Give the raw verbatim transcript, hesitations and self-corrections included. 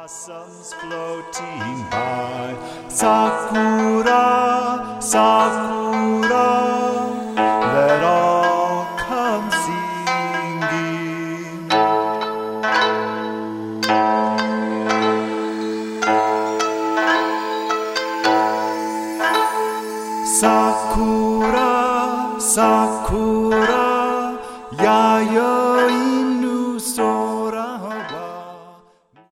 Blossoms floating by, Sakura, Sakura, let all come singing. Sakura, Sakura, ya ya.